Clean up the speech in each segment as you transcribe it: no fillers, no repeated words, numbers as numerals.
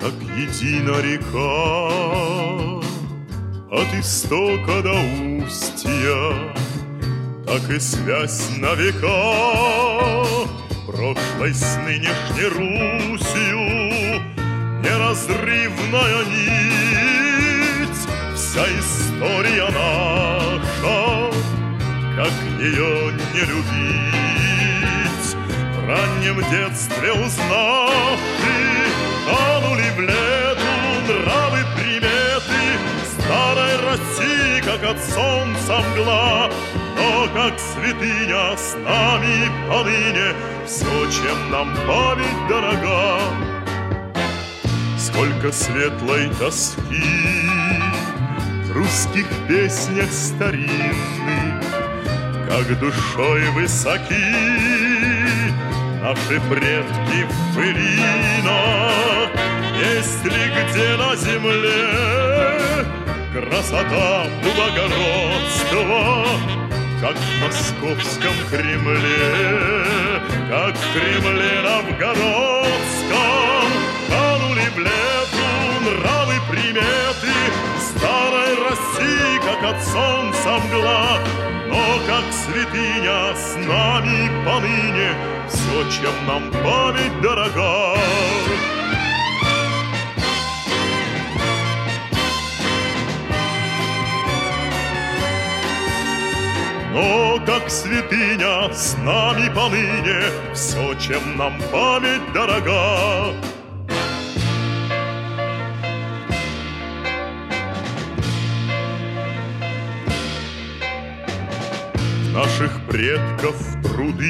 как едина река, от истока до устья, так и связь на века прошлой с нынешней Русью, неразрывная нить, вся история наша, как ее не любить. В раннем детстве узнавши, канули в лету нравы приметы старой России, как от солнца мгла, но как святыня с нами поныне все, чем нам память дорога. Сколько светлой тоски в русских песнях старинных, как душой высоки наши предки в пылинах. Есть ли где на земле красота благородства, как в московском Кремле, как в Кремле новгородском? Канули в лету нравы приметы старой России, как от солнца мгла, но как святыня с нами поныне все, чем нам память дорога. Но как святыня с нами поныне все, чем нам память дорога. Наших предков труды,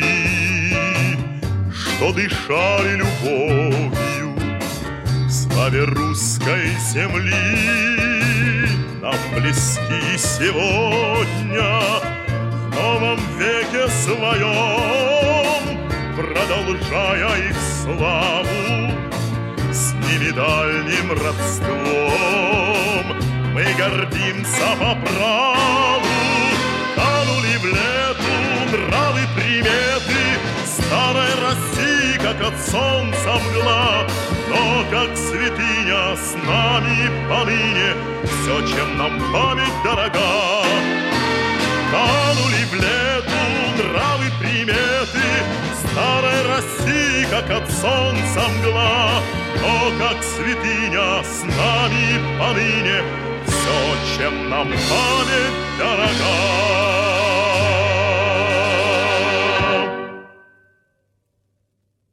что дышали любовью, славе русской земли, нам близки сегодня. В новом веке своем, продолжая их славу, с ними дальним родством, мы гордимся по праву. Канули в лету нравы приметы старой России, как от солнца мгла, но как святыня с нами поныне все, чем нам память дорога. Канули в лету нравы приметы старой России, как от солнца мгла, но как святыня с нами поныне все, чем нам память дорога.